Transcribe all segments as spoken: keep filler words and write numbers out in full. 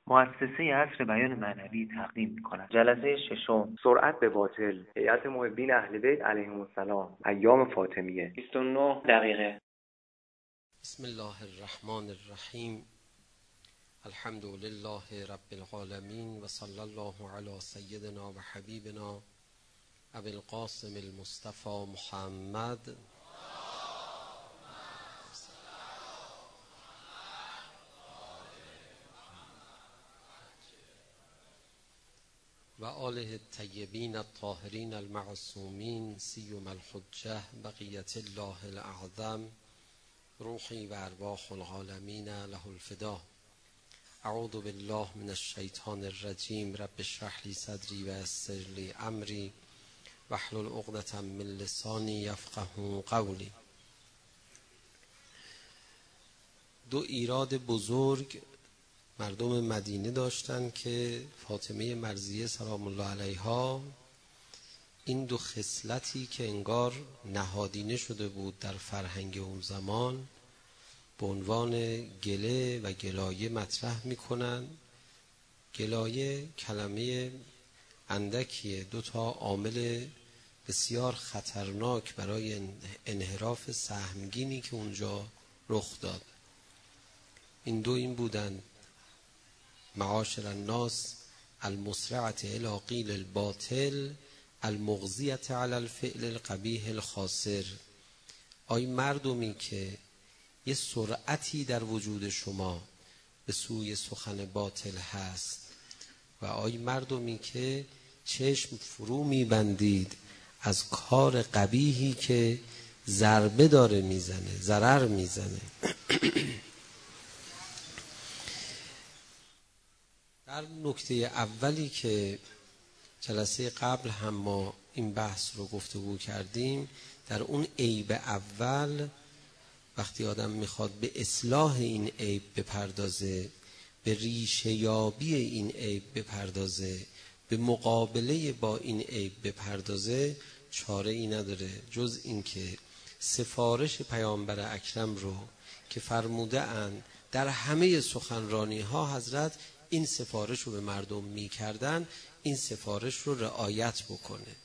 مؤسسه عصر بیان معنوی تقدیم می‌کند. جلسه ششم، سرعت به باطل، هیئت محبین اهل بیت علیهم السلام، ایام فاطمیه، بیست و نه دقیقه. بسم الله الرحمن الرحیم. الحمد لله رب العالمین و صلی الله علی سیدنا و حبیبنا ابی القاسم المصطفى محمد و آله الطیبین الطاهرین المعصومین سیما الحجة بقیت الله الاعظم روحی و ارواح العالمین له الفدا. اعوذ بالله من الشیطان الرجیم. رب اشرح لی صدری و یسر لی امری واحلل عقدة من لسانی یفقهوا قولی. دو ایراد بزرگ مردم مدینه داشتن که فاطمه مرضیه سلام الله علیها این دو خصلتی که انگار نهادینه شده بود در فرهنگ اون زمان به عنوان گله و گلایه مطرح میکنن. گلایه کلمه اندکیه، دو تا عامل بسیار خطرناک برای انحراف سهمگینی که اونجا رخ داد. این دو این بودن: معاشر الناس المسرعة الى قیل الباطل المغزیة علی الفعل القبیح الخاسر. آی مردمی که یه سرعتی در وجود شما به سوی سخن باطل هست و آی مردمی که چشم فرو میبندید از کار قبیحی که ضربه داره میزنه، ضرر میزنه. در نکته اولی که جلسه قبل هم ما این بحث رو گفتگو کردیم، در اون عیب اول وقتی آدم میخواد به اصلاح این عیب بپردازه، به ریشه یابی این عیب بپردازه، به مقابله با این عیب بپردازه، چاره ای نداره جز این که سفارش پیامبر اکرم رو که فرموده اند در همه سخنرانی ها حضرت این سفارش رو به مردم می کردن، این سفارش رو رعایت بکنه.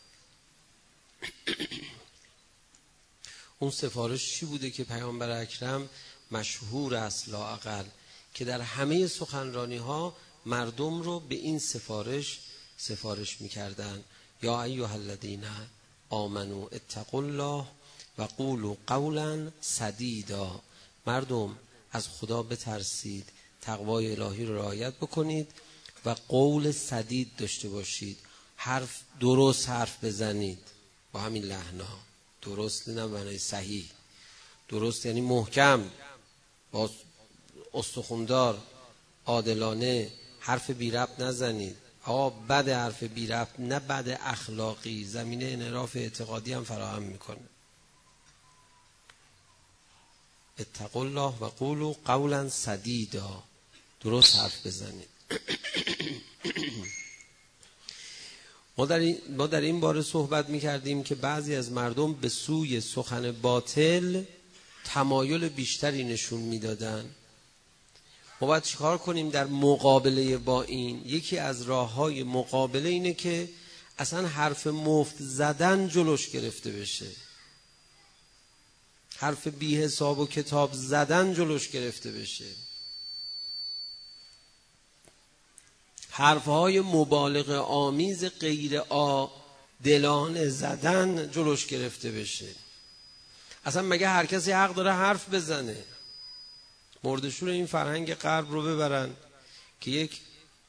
اون سفارش چی بوده که پیامبر اکرم مشهور است لااقل که در همه سخنرانی ها مردم رو به این سفارش سفارش می کردن: یا ایها الذین آمنوا اتقوا الله و قولوا قولا سدیدا. مردم از خدا بترسید، تقوای الهی رو رعایت بکنید و قول سدید داشته باشید، حرف درست حرف بزنید با همین لحنا. درست نه معنی صحیح، درست یعنی محکم، با استخوندار، عادلانه، حرف بی ربط نزنید. آقا بد حرف بی ربط نه بد اخلاقی، زمینه انحراف اعتقادی هم فراهم میکنه. اتقوا الله و قولوا قولا سدیدا، درست حرف بزنید. ما در این ما در این باره صحبت می‌کردیم که بعضی از مردم به سوی سخن باطل تمایل بیشتری نشون میدادن. ما باید چیکار کنیم در مقابله با این؟ یکی از راه‌های مقابله اینه که اصلا حرف مفت زدن جلوش گرفته بشه، حرف بی حساب و کتاب زدن جلوش گرفته بشه، حرفهای مبالغه آمیز غیر عادلانه زدن جلوش گرفته بشه. اصلا مگه هر کسی حق داره حرف بزنه؟ مردشور این فرهنگ غرب رو ببرن که یک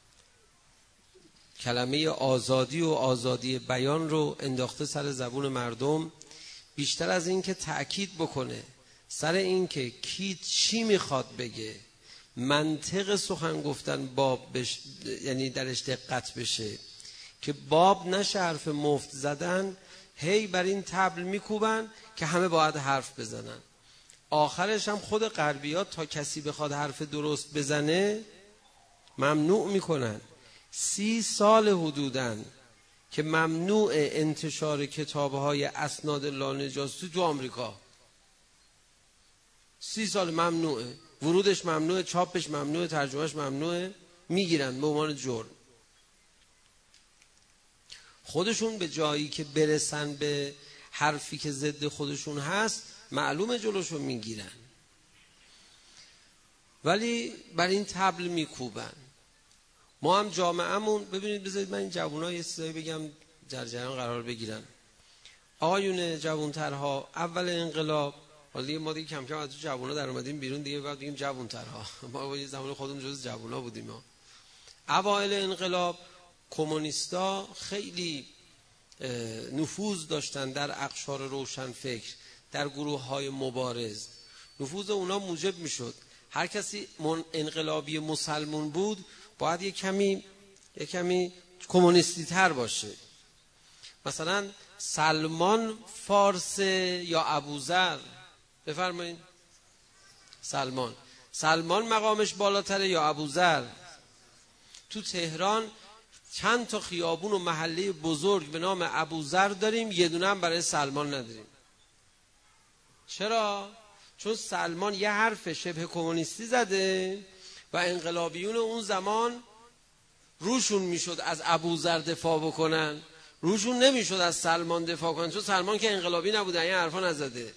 کلمه آزادی و آزادی بیان رو انداخته سر زبون مردم، بیشتر از این که تأکید بکنه سر این که کی چی میخواد بگه، منطق سخن گفتن باب بش... یعنی درش دقت بشه که باب نشه حرف مفت زدن، هی بر این طبل میکوبن که همه باید حرف بزنن. آخرش هم خود غربیات تا کسی بخواد حرف درست بزنه ممنوع میکنن. سی سال حدوداً که ممنوع انتشار کتاب‌های اسناد لانجاستی تو آمریکا. سی سال ممنوعه، ورودش ممنوعه، چاپش ممنوعه، ترجمهش ممنوعه. میگیرن به عنوان جرم. خودشون به جایی که برسن به حرفی که ضد خودشون هست معلومه جلوشو میگیرن، ولی بر این طبل میکوبن. ما هم جامعهمون، ببینید بذارید من این جوان‌ها یه چیزایی بگم در جریان قرار بگیرن. آقایون جوان‌ترها اول انقلاب، حالا دیگه ما دیگه کم کم از جوونا در اومدیم بیرون دیگه، بعد بگیم جوان‌ترها، ما یه زمان خودمون جز جوونا بودیم. ما اوایل انقلاب کمونیستا خیلی نفوذ داشتن در اقشار روشنفکر، در گروه‌های مبارز. نفوذ اونا موجب میشد هر کسی انقلابی مسلمون بود باید یک کمی یک کمی کمونیستی تر باشه. مثلا سلمان فارس یا ابوذر، بفرمایید. سلمان سلمان مقامش بالاتره یا ابوذر؟ تو تهران چند تا خیابون و محله بزرگ به نام ابوذر داریم، یه دونه هم برای سلمان نداریم. چرا؟ چون سلمان یه حرف شبه کمونیستی زده و انقلابیون اون زمان روشون میشد از ابوذر دفاع بکنن، روشون نمیشد از سلمان دفاع کنن، چون سلمان که انقلابی نبوده این حرفا نزده.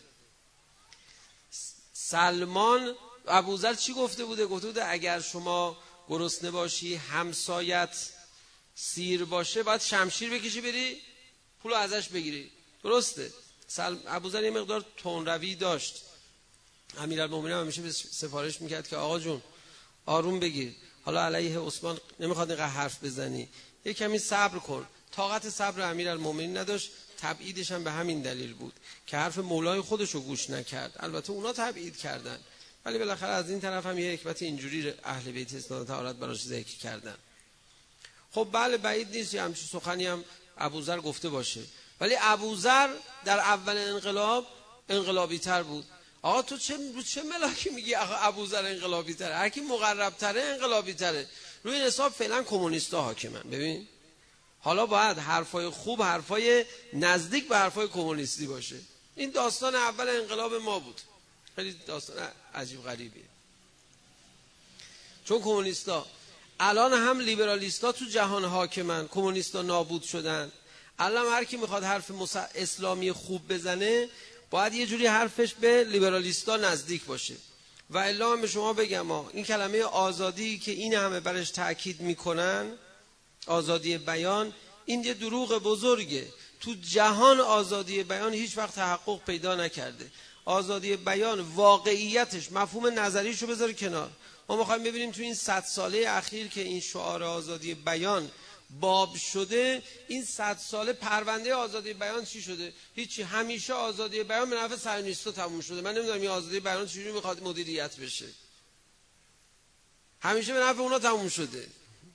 سلمان ابوذر چی گفته بوده؟ گفته بوده اگر شما گرسنه باشی همسایت سیر باشه باید شمشیر بکشی بری پولو ازش بگیری. درسته؟ ابوذر یه مقدار تندروی داشت. امیرالمومنین همیشه به سفارش میکرد که آقا جون آروم بگیر، حالا علیه عثمان نمیخواد اینقدر حرف بزنی، یه کمی صبر کن. طاقت صبر امیرالمومنین نداشت، تبعیدش هم به همین دلیل بود که حرف مولای خودشو گوش نکرد. البته اونا تبعید کردن، ولی بالاخره از این طرف هم یه حکمت اینجوری اهل بیت اسلام طهارت براش ذکر کردن. خب بله بعید نیست یه همچین سخنی هم ابوذر گفته باشه، ولی ابوذر در اول انقلاب انقلابی تر بود. آقا تو چه چه ملاکی میگی آقا ابوذر انقلابی تره؟ هر کی مقرب تره انقلابی تره. روی این حساب فعلا کمونیستا حاکمن. ببین حالا باید حرفای خوب حرفای نزدیک به حرفای کمونیستی باشه. این داستان اول انقلاب ما بود. خیلی داستان عجیب غریبیه. چون کمونیستا الان هم لیبرالیستا تو جهان حاکمن، کمونیستا نابود شدن. الان هر کی میخواد حرف اسلامی خوب بزنه باید یه جوری حرفش به لیبرالیستا نزدیک باشه. و الا من به شما بگم ها، این کلمه آزادی که این همه برش تأکید میکنن، آزادی بیان، این یه دروغ بزرگه. تو جهان آزادی بیان هیچ وقت تحقق پیدا نکرده. آزادی بیان واقعیتش، مفهوم نظریشو بذاره کنار. ما میخوایم ببینیم تو این صد ساله اخیر که این شعار آزادی بیان باب شده، این صد ساله پرونده آزادی بیان چی شده؟ هیچی. همیشه آزادی بیان به نفع صهیونیستا تموم شده. من نمیدونم این آزادی بیان چجوری میخواد مدیریت بشه. همیشه به نفع اونا تموم شده.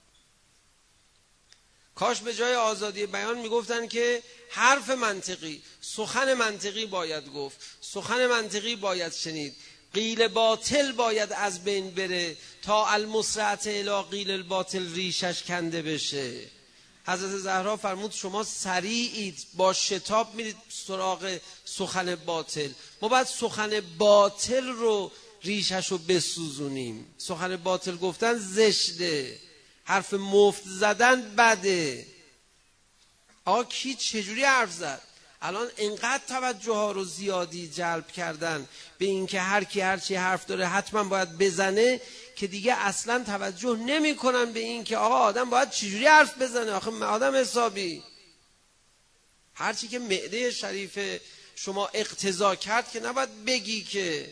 کاش به جای آزادی بیان میگفتن که حرف منطقی، سخن منطقی باید گفت، سخن منطقی باید شنید، قیل باطل باید از بین بره تا المسرعت الی قیل الباطل ریشش کنده بشه. حضرت زهرا فرمود شما سریعید، با شتاب میرید سراغ سخن باطل. ما باید سخن باطل رو ریشش رو بسوزونیم. سخن باطل گفتن زشته، حرف مفت زدن بده. آقا کی چجوری حرف زد؟ الان انقدر توجه ها رو زیادی جلب کردن به این که هر کی هر چی حرف داره حتما باید بزنه که دیگه اصلا توجه نمی کنن به این که آقا آدم باید چجوری حرف بزنه. آخه آدم حسابی هر چی که معده شریف شما اقتضا کرد که نباید بگی که.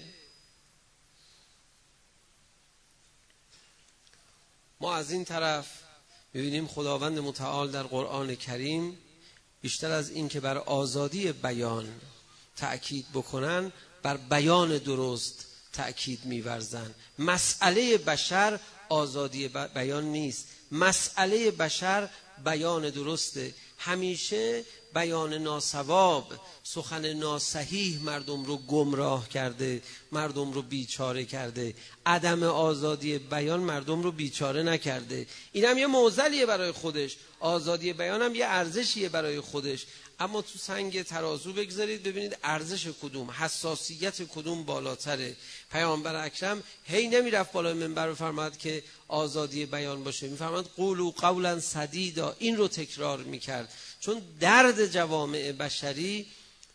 ما از این طرف می‌بینیم خداوند متعال در قرآن کریم بیشتر از این که بر آزادی بیان تأکید بکنن، بر بیان درست تأکید می‌ورزن. مسئله بشر آزادی بیان نیست، مسئله بشر بیان درسته. همیشه بیان ناسواب، سخن ناصحیح مردم رو گمراه کرده، مردم رو بیچاره کرده. عدم آزادی بیان مردم رو بیچاره نکرده. این هم یه معضلیه برای خودش، آزادی بیان هم یه ارزشیه برای خودش. اما تو سنگ ترازو بگذارید ببینید ارزش کدوم، حساسیت کدوم بالاتره. پیامبر اکرم هی نمیرفت بالای منبر بفرماد که آزادی بیان باشه، میفرماد قولوا قولا سدیدا، این رو تکرار میکرد. چون درد جوامع بشری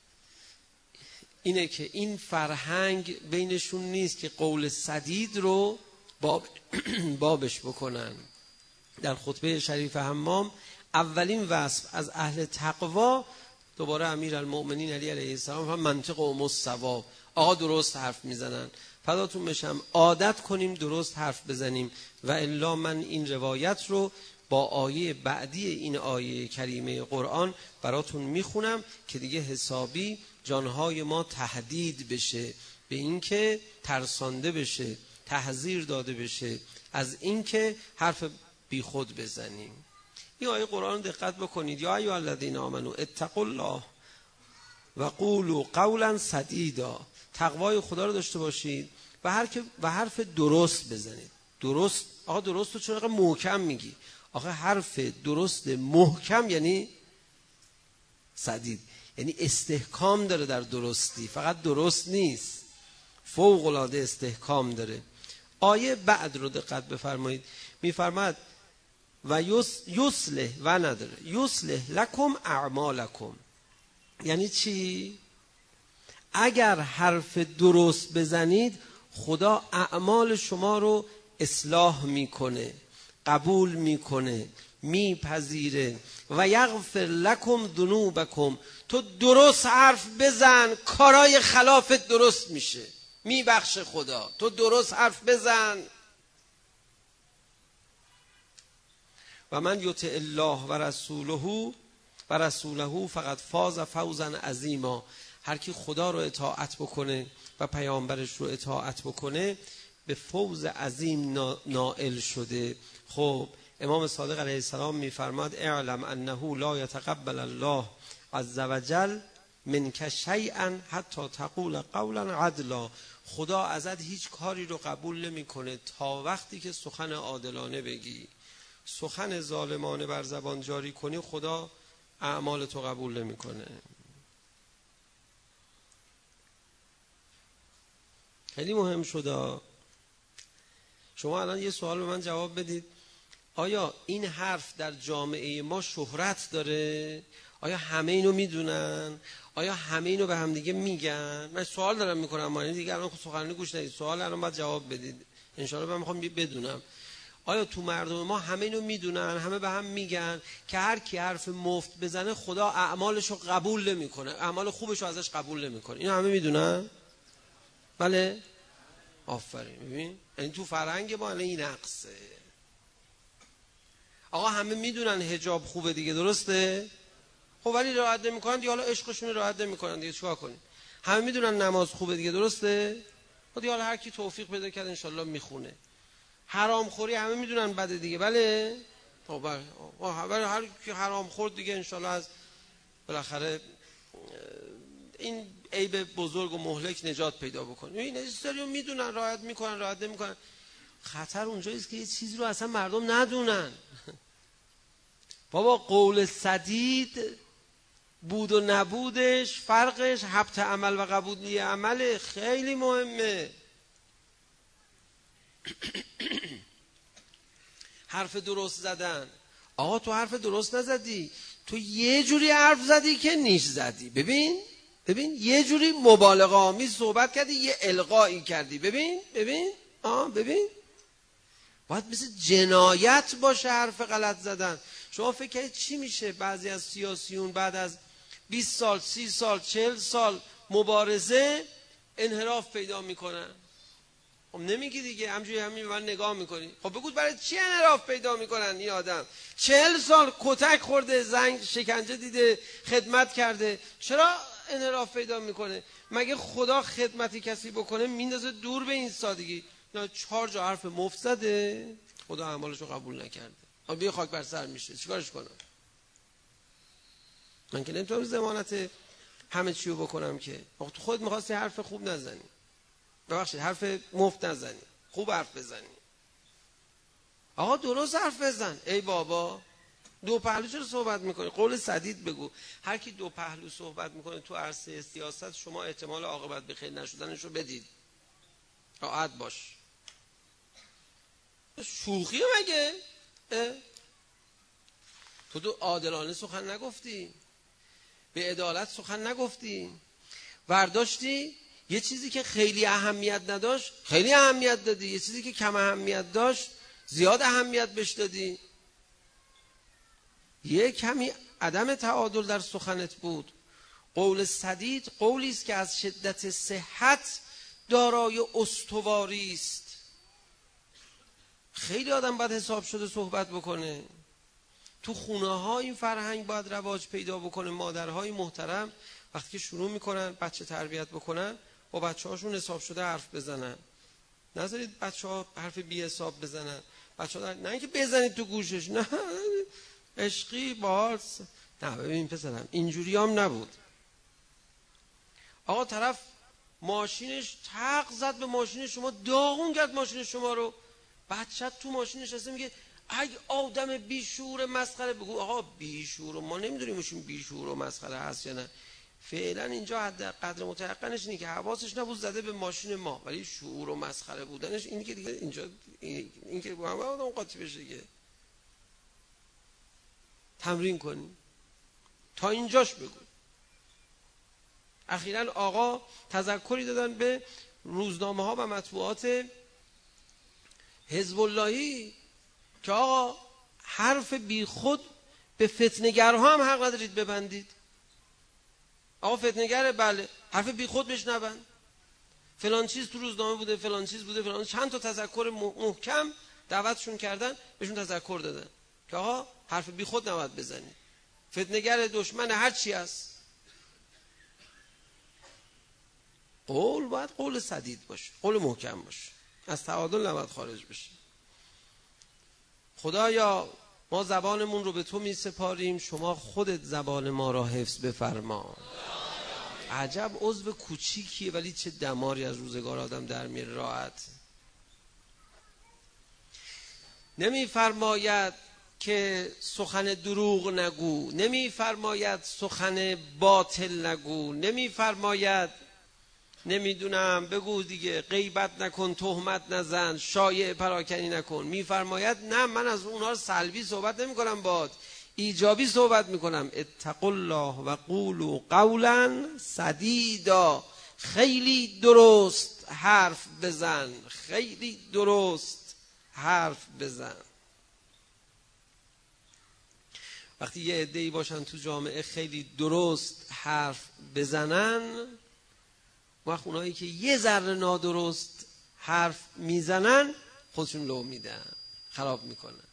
اینه که این فرهنگ بینشون نیست که قول سدید رو باب بابش بکنن. در خطبه شریف حمام اولین وصف از اهل تقوا، دوباره امیرالمؤمنین علی علیه السلام هم منطق و مصواب، آقا درست حرف میزنن، فداتون بشم عادت کنیم درست حرف بزنیم. و الا من این روایت رو با آیه بعدی این آیه کریمه قرآن براتون میخونم که دیگه حسابی جانهای ما تهدید بشه به اینکه ترسانده بشه، تحذیر داده بشه از اینکه حرف بی خود بزنیم. این آیه قرآن دقت بکنید. یا ایها الذین آمنوا اتقوا الله و قولوا قولا سدیدا، تقوای خدا رو داشته باشید و هر که و حرف درست بزنید. درست، آقا درست رو چرا محکم میگی؟ آقا حرف درست محکم یعنی سدید، یعنی استحکام داره در درستی، فقط درست نیست، فوق العاده استحکام داره. آیه بعد رو دقت بفرمایید، میفرماد و یصلح و نداره یصلح لکم اعمالکم. یعنی چی؟ اگر حرف درست بزنید خدا اعمال شما رو اصلاح میکنه، قبول میکنه، میپذیره. و یغفر لکم ذنوبکم، تو درست حرف بزن کارای خلافت درست میشه، میبخش خدا. تو درست حرف بزن. و من یطع الله و رسوله و رسوله فقط فاز فوزا عظیما. هر کی خدا رو اطاعت بکنه و پیامبرش رو اطاعت بکنه به فوز عظیم نائل شده. خب امام صادق علیه السلام میفرماد اعلم انه لا یتقبل الله عز وجل منک شیئا حتی تقول قولا عدلا. خدا ازت هیچ کاری رو قبول نمیکنه تا وقتی که سخن عادلانه بگی. سخن ظالمانه بر زبان جاری کنی خدا اعمال تو قبول نمیکنه. خیلی مهم شده. شما الان یه سوال به من جواب بدید، آیا این حرف در جامعه ما شهرت داره؟ آیا همه اینو میدونن؟ آیا همه اینو به هم دیگه میگن؟ من سوال دارم میکنم، ما دیگه الان سخنرانی گوش ندید، سوال الان باید جواب بدید ان شاء الله. من میخوام بدونم آیا تو مردم ما همه اینو میدونن، همه به هم میگن که هر کی حرف مفت بزنه خدا اعمالشو قبول نمیکنه، اعمال خوبشو ازش قبول نمیکنه؟ اینو همه میدونن؟ بله؟ آفرین. ببین این تو فرهنگ ما الان این نقصه. آقا همه میدونن حجاب خوبه دیگه، درسته؟ خب ولی رعایت نمیکنن دیگه، حالا عشقشون رو رعایت نمیکنن دیگه، چیکار کنیم؟ همه میدونن نماز خوبه دیگه، درسته؟ خب دیگه حالا هر کی توفیق پیدا کرد ان شاء الله میخونه. حرام خوری همه میدونن بده دیگه، بله؟ خب بله، هر کی حرام خورد دیگه ان شاء الله از بالاخره این عیب بزرگ و مهلک نجات پیدا بکنه. این استریو میدونن، رعایت میکنن، رعایت نمیکنن. خطر اونجاییست که یه چیزی رو اصلا مردم ندونن. بابا قول سدید بود و نبودش، فرقش حبط عمل و قبولی عمل خیلی مهمه. حرف درست زدن. آقا تو حرف درست نزدی، تو یه جوری حرف زدی که نیش زدی. ببین ببین یه جوری مبالغه آمیز صحبت کردی، یه القایی کردی. ببین ببین آه ببین باید مثل جنایت باشه حرف غلط زدن. شما فکر کنید چی میشه بعضی از سیاسیون بعد از بیست سال، سی سال، چهل سال مبارزه انحراف پیدا میکنن؟ خب نمیگی دیگه، همجوری همین به من نگاه میکنی. خب بگو برای چی انحراف پیدا میکنن این آدم؟ چهل سال کتک خورده، زنگ شکنجه دیده، خدمت کرده، چرا انحراف پیدا میکنه؟ مگه خدا خدمتی کسی بکنه میندازه دور به این سادگی؟ نه، چهار جا حرف مفت زده خدا اعمالشو قبول نکرده. بیا خاک بر سر میشه، چیکارش کنم؟ من که نمیتونم ضمانت همه چی رو بکنم که. تو خود میخواستی حرف خوب نزنی، ببخشید حرف مفت نزنی، خوب حرف بزنی. آقا درست حرف بزن. ای بابا دو پهلو چرا صحبت میکنی؟ قول سدید بگو. هر کی دو پهلو صحبت میکنه تو عرصه سیاست، شما احتمال عاقبت به خیر نشدنش رو بدید. راحت باش. شوخیه مگه؟ تو دو عادلانه سخن نگفتی، به عدالت سخن نگفتی، ورداشتی یه چیزی که خیلی اهمیت نداشت خیلی اهمیت دادی، یه چیزی که کم اهمیت داشت زیاد اهمیت بهش دادی. یه کمی عدم تعادل در سخنت بود. قول سدید قولی است که از شدت صحت دارای استواری است. خیلی آدم باید حساب شده صحبت بکنه. تو خونه ها این فرهنگ باید رواج پیدا بکنه. مادرهای محترم وقتی که شروع میکنن بچه تربیت بکنن، با بچه هاشون حساب شده حرف بزنن. نذارید بچه ها حرف بی حساب بزنن. بچه ها نه اینکه بزنید تو گوشش، نه عشقی باز. نه ببین پسرم اینجوری هم نبود. آقا طرف ماشینش تق زد به ماشین شما، داغون کرد ماشین شما رو. بچت تو ماشینش هسته میگه ای آدم بیشور مسخره. بگو آقا بیشور، ما نمیدونیم ایشون بیشور و مسخره هست یا نه. فعلا اینجا حد قدر متيقنش اینه که حواسش نبود زده به ماشین ما، ولی شعور و مسخره بودنش اینه که دیگه اینجا این, این که با هم آدم قاطی بشه دیگه. تمرین کنی تا اینجاش بگو. اخیراً آقا تذکری دادن به روزنامه ها و مطبوعات حزب اللهی که آقا حرف بی خود به فتنه‌گرها هم حق ندارید ببندید. آقا فتنه‌گره بله، حرف بی خود بهش نبند. فلان چیز تو روزنامه بوده، فلان چیز بوده، فلان چند تا تذکر محکم دعوتشون کردن، بهشون تذکر دادن که آقا حرف بی خود نباید بزنید. فتنه‌گر دشمن هر چی است. قول باید قول سدید باشه، قول محکم باشه، از تعادل نباید خارج بشه. خدایا ما زبانمون رو به تو می سپاریم، شما خودت زبان ما را حفظ بفرما. عجب عضو کوچیکیه ولی چه دماری از روزگار آدم در میاره راحت. نمی فرماید که سخن دروغ نگو، نمی فرماید سخن باطل نگو، نمی فرماید نمیدونم بگو دیگه غیبت نکن، تهمت نزن، شایعه پراکنی نکن. میفرماید نه من از اونها رو سلبی صحبت نمی کنم، باد ایجابی صحبت میکنم. اتقوا الله و قولوا قولا سدیدا. خیلی درست حرف بزن، خیلی درست حرف بزن. وقتی یه عده‌ای باشن تو جامعه خیلی درست حرف بزنن، وقت اونایی که یه ذره نادرست حرف میزنن خودشون لو میدن، خراب میکنن.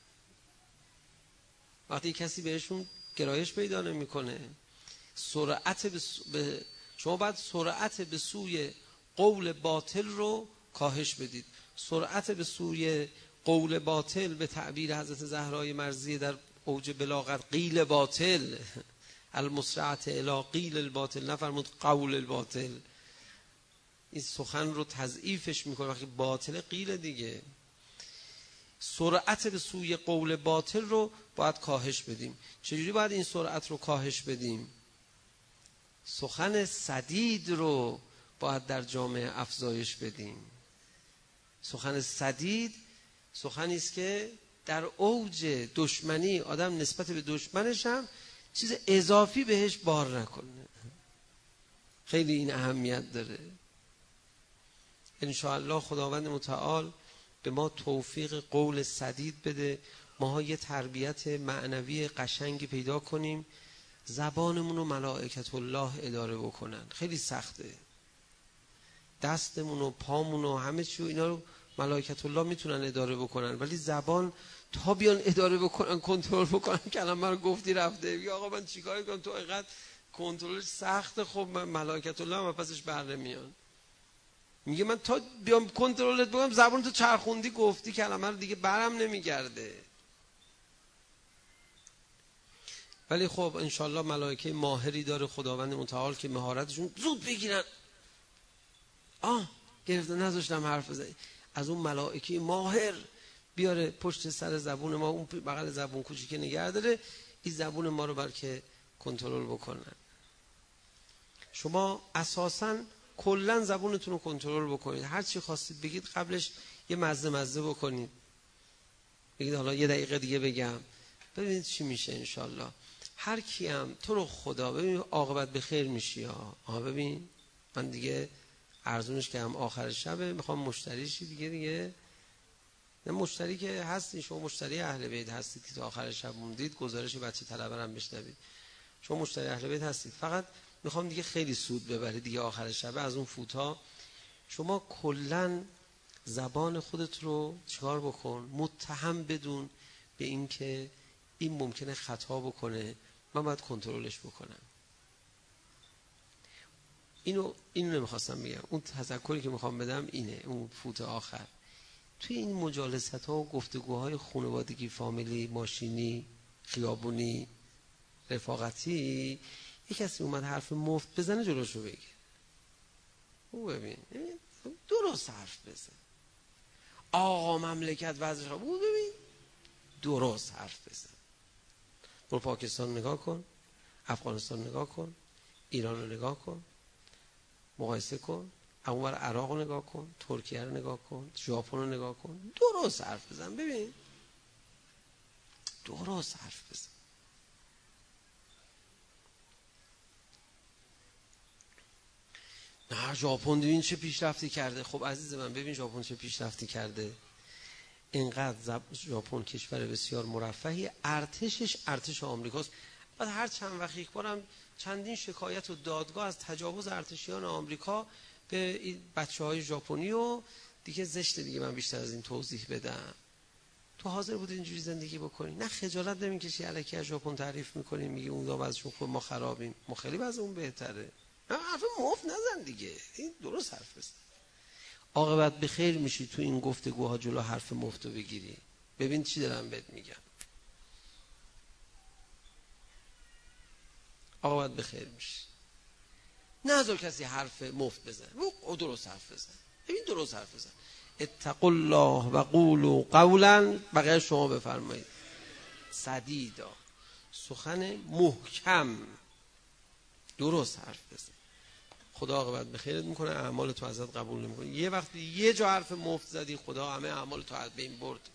وقتی کسی بهشون گرایش پیدا نمیکنه، سرعت به شما باید سرعت به سوی قول باطل رو کاهش بدید. سرعت به سوی قول باطل به تعبیر حضرت زهرای مرضیه در اوج بلاغت قیل باطل، المسرعت الی قیل الباطل، نفرمود قول الباطل. این سخن رو تضعیفش میکنه. وقتی باطل قیل دیگه. سرعت به سوی قول باطل رو باید کاهش بدیم. چجوری باید این سرعت رو کاهش بدیم؟ سخن سدید رو باید در جامعه افزایش بدیم. سخن سدید سخنی است که در اوج دشمنی آدم نسبت به دشمنش هم چیز اضافی بهش بار نکنه. خیلی این اهمیت داره. انشاءالله خداوند متعال به ما توفیق قول سدید بده، ما یه تربیت معنوی قشنگی پیدا کنیم، زبانمون رو ملائکت الله اداره بکنن. خیلی سخته. دستمون و پامون و همه چی و اینا رو ملائکت الله میتونن اداره بکنن، ولی زبان تا بیان اداره بکنن، کنترل بکنن که الان من گفتی رفته میگه آقا من چیکار کنم، تو اینقدر کنترلش سخته. خب من ملائکت الله هم پسش بر نمیان. میگه من تا بیام کنترلت بکنم، زبان تو چرخوندی گفتی کلمه رو دیگه برم نمیگرده. ولی خب انشالله ملائکه ماهری داره خداوند متعال که مهارتشون زود بگیرن. آه گرفته نذاشتم حرف بزنی، از اون ملائکه ماهر بیاره پشت سر زبون ما، اون بغل زبون کوچیک نگه داره، این زبون ما رو بلکه کنترل بکنن. شما اساساً کلا زبونتون رو کنترل بکنید، هر چی خواستید بگید قبلش یه مزه مزه بکنید، بگید حالا یه دقیقه دیگه بگم، ببینید چی میشه انشالله. هر کیم تو رو خدا ببین عاقبت به خیر میشی. ها آها ببین من دیگه ارزونش که هم آخر شبه میخوام مشتریشی دیگه دیگه نه مشتری که هستی، شما مشتری اهل بیت هستید که تا آخر شب موندید، گزارش بچه طلبه هم بشنوید، شما مشتری اهل بیت هستید، فقط میخوام دیگه خیلی سود ببرید دیگه آخر شب از اون فوتها. شما کلن زبان خودت رو چیکار بکن؟ متهم بدون به این که این ممکنه خطا بکنه، من باید کنترلش بکنم. اینو اینو نمیخواستم بگم، اون تذکری که میخوام بدم اینه، اون فوت آخر. توی این مجالست ها و گفتگوهای خانوادگی، فامیلی، ماشینی، خیابونی، رفاقتی، یک کسی اومد حرف مفت بزنه جلوشو بگیر. او ببین درست حرف بزن. آقا مملکت وضعش او ببین درست حرف بزن. برو پاکستان نگاه کن، افغانستان نگاه کن، ایران رو نگاه کن، مقایسه کن، اونور عراق رو نگاه کن، ترکیه رو نگاه کن، ژاپن رو نگاه کن، درست حرف بزن. ببین درست حرف بزن. نه ژاپن ببین چه پیشرفتی کرده. خب عزیز من ببین ژاپن چه پیشرفتی کرده. اینقدر ژاپن کشور بسیار مرفهی، ارتشش ارتش آمریکاست. بعد هر چند وقت یک بارم چندین شکایت و دادگاه از تجاوز ارتشیان آمریکا به بچه‌های ژاپنی و دیگه زشته دیگه من بیشتر از این توضیح بدم. تو حاضر بود اینجوری زندگی بکنی؟ نه خجالت نمیکشی الکی از ژاپن تعریف میکنی، میگی اون دو وضعشون خوب ما خرابیم، ما خیلی وضع اون بهتره. نه حرف مفت نزن دیگه، این درست حرف بزن. عاقبت به خیر میشی تو این گفتگوها جلو حرف مفت رو بگیری. ببین چی دارم بهت میگم، عاقبت به خیر میشی. نذار کسی حرف مفت بزن، او درست حرف بزن. ببین درست حرف بزن. اتقوا الله و قولوا قولا، بقیه شما بفرمایید، سدیدا، سخن محکم، درست حرف بزن. خدا عاقبت به خیرت میکنه، اعمال تو ازت قبول نمیکنه. یه وقتی یه جا حرف مفت زدی خدا همه اعمال تو از بین برد.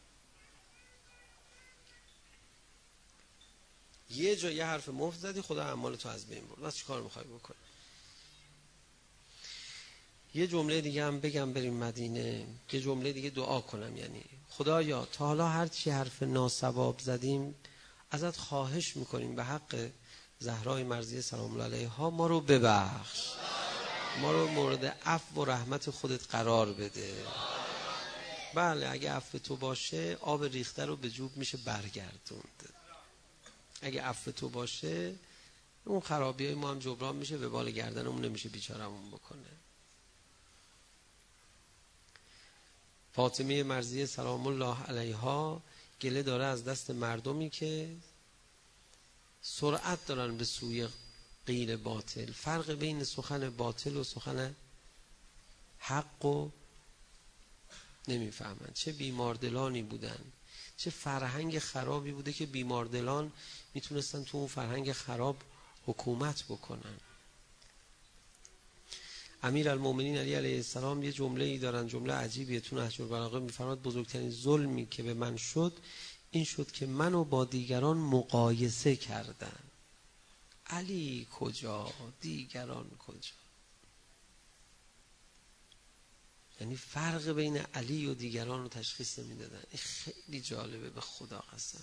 یه جا یه حرف مفت زدی خدا اعمال تو از بین برد. بس چیکار میخوای بکنی؟ یه جمله دیگه هم بگم بریم مدینه، یه جمله دیگه دعا کنم، یعنی خدایا تا حالا هر چی حرف ناصواب زدیم ازت خواهش میکنیم به حق زهرای مرضیه سلام الله علیها ما رو ببخش، ما رو مورد عفو و رحمت خودت قرار بده. بله اگه عفو تو باشه آب ریخته رو به جوب میشه برگردوند. اگه عفو تو باشه اون خرابی های ما هم جبران میشه، به بال گردنمون نمیشه بیچارمون بکنه. فاطمه مرضیه سلام الله علیها گله داره از دست مردمی که سرعت دارن به سوی قیل باطل. فرق بین سخن باطل و سخن حق و نمیفهمن. چه بیماردلانی بودن، چه فرهنگ خرابی بوده که بیماردلان میتونستن تو اون فرهنگ خراب حکومت بکنن. امیر المومنین علی علیه السلام یه جمله ای دارن، جمله عجیبیه، تو نهج البلاغه میفرماد بزرگترین ظلمی که به من شد این شد که منو با دیگران مقایسه کردن. علی کجا، دیگران کجا؟ یعنی فرق بین علی و دیگران رو تشخیص نمیدادن. این خیلی جالبه به خدا قسم.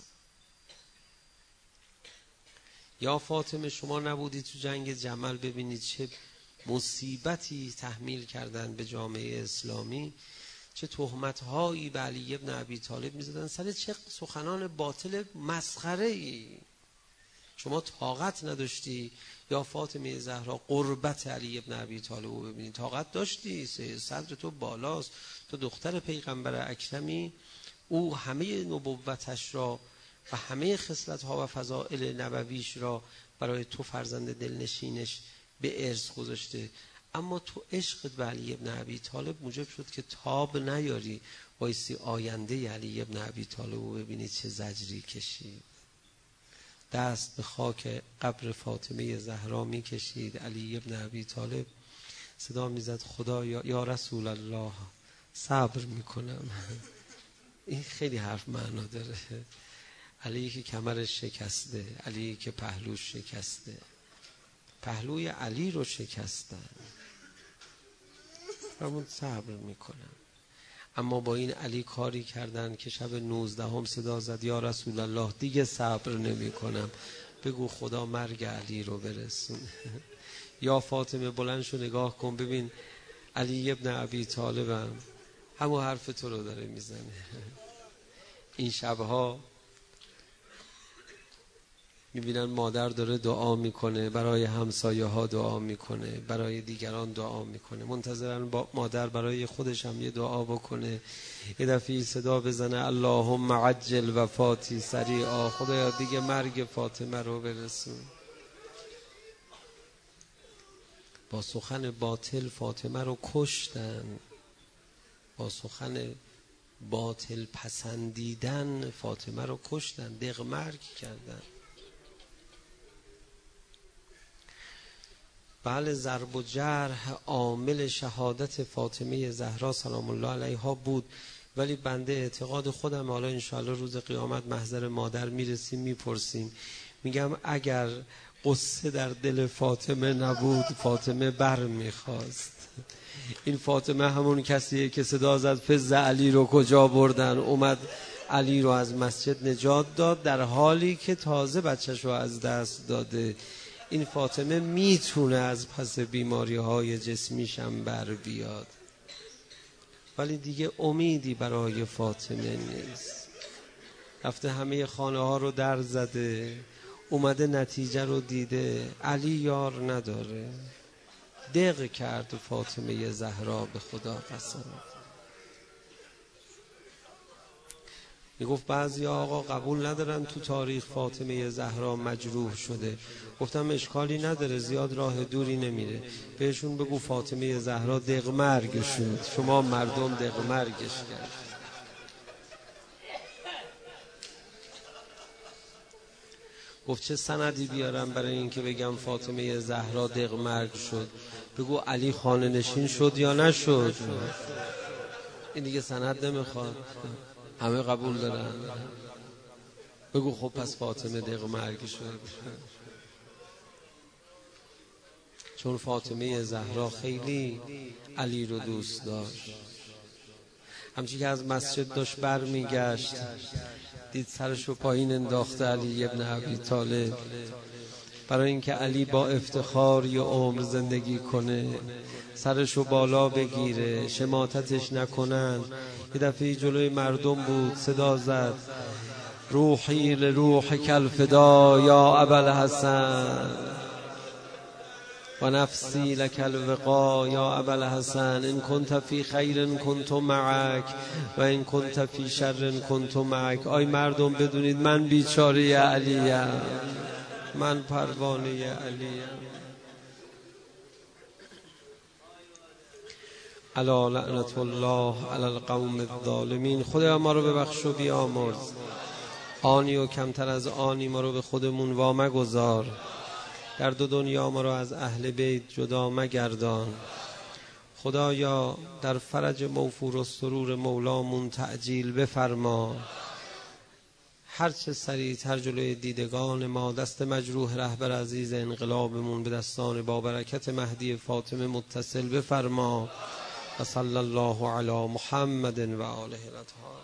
یا فاطمه شما نبودی تو جنگ جمل ببینید چه مصیبتی تحمیل کردن به جامعه اسلامی، چه تهمت‌هایی به علی ابن ابی طالب می‌زدن، سر چه سخنان باطل مسخره‌ای. شما طاقت نداشتی یا فاطمه زهرا قربت علی ابن ابی طالب رو ببینید؟ طاقت داشتی، صدر تو بالاست، تو دختر پیغمبر اکرمی، او همه نبوتش را و همه خصلت‌ها و فضائل نبویش را برای تو فرزند دلنشینش به ارث گذاشته. اما تو عشقت به علی ابن ابی طالب موجب شد که تاب نیاری وایسی آینده علی ابن ابی طالب رو ببینی چه زجری کشید. دست به خاک قبر فاطمه زهرا می کشید. علی ابن ابی طالب صدا می زد خدا یا, یا رسول الله صبر می کنم. این خیلی حرف معنا داره. علی که کمرش شکسته، علی که پهلوش شکسته، پهلوی علی رو شکستن، فرمود صبر میکنم. اما با این علی کاری کردن که شب نوزدهم صدا زد یا رسول الله دیگه صبر نمی کنم، بگو خدا مرگ علی رو برسون. یا فاطمه بلند شو نگاه کن ببین علی ابن ابی طالبم همون حرف تو رو داره میزنه. این شبها میبینن مادر داره دعا میکنه، برای همسایه ها دعا میکنه، برای دیگران دعا میکنه، منتظرن با مادر برای خودش هم یه دعا بکنه. یه دفعه صدا بزنه اللهم عجل وفاتی سریعا، خدایا دیگه مرگ فاطمه رو برسون. با سخن باطل فاطمه رو کشتن، با سخن باطل پسندیدن فاطمه رو کشتن، دق مرگ کردن. بله ضرب و جرح عامل شهادت فاطمه زهرا سلام الله علیها بود، ولی بنده اعتقاد خودم، حالا انشاءالله روز قیامت محضر مادر میرسیم میپرسیم، میگم اگر قصه در دل فاطمه نبود فاطمه بر میخواست. این فاطمه همون کسیه که صدا زد فز علی رو کجا بردن، اومد علی رو از مسجد نجات داد در حالی که تازه بچهش رو از دست داده. این فاطمه میتونه از پس بیماری های جسمیشم بر بیاد، ولی دیگه امیدی برای فاطمه نیست. رفته همه خانه ها رو در زده، اومده نتیجه رو دیده، علی یار نداره. دق کرد فاطمه زهرا به خدا قسم. میگفت بعضی آقا قبول ندارن تو تاریخ فاطمه زهرا مجروح شده. گفتم اشکالی نداره، زیاد راه دوری نمیره، بهشون بگو فاطمه زهرا دق مرگ شد، شما مردم دق مرگش کرد. گفت چه سندی بیارم برای این که بگم فاطمه زهرا دق مرگ شد؟ بگو علی خانه نشین شد یا نشد. این دیگه سند نمیخواد، همه قبول دارن. بگو خب پس فاطمه دق مرگ شد. چون فاطمه زهرا خیلی علی رو دوست داشت. همچی که از مسجد داشت بر میگشت دید سرش رو پایین انداخته علی ابن ابی طالب، برای اینکه علی با افتخار یه عمر زندگی کنه، سرش رو بالا بگیره، شماتتش نکنن. یه دفعه جلوی مردم بود صدا زد روحی لروح کل فدا یا ابوالحسن و نفسی لک الوقا یا ابوالحسن، ان کنت فی خیر کنت معک و ان کنت فی شر کنت معک. آی مردم بدونید من بیچاره علیم، من پروانه علیم. الا لعنت الله علی القوم الظالمین. خدا ما رو ببخش و بیامرز، آنی و کمتر از آنی ما رو به خودمون وا مگذار، در دو دنیا ما رو از اهل بیت جدا مگردان. خدایا در فرج موفور و سرور مولامون تعجیل بفرما. هرچه سریعتر جلوی دیدگان ما دست مجروح رهبر عزیز انقلابمون به دستان با برکت مهدی فاطمه متصل بفرما. و صلی الله علی محمد و آله الاطهار.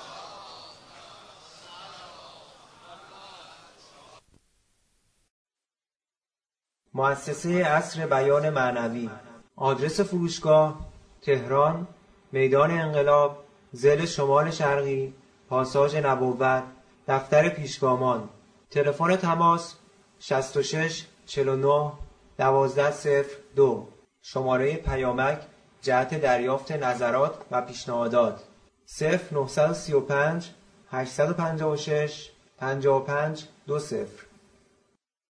مؤسسه عصر بیان معنوی. آدرس فروشگاه تهران، میدان انقلاب، ضلع شمال شرقی، پاساژ نبوت، دفتر پیشگامان. تلفن تماس شصت و شش چهل و نه دوازده صفر دو. شماره پیامک جهت دریافت نظرات و پیشنهادات صفر نه سه پنج هشت پنج شش پنجاه و پنج دو صفر.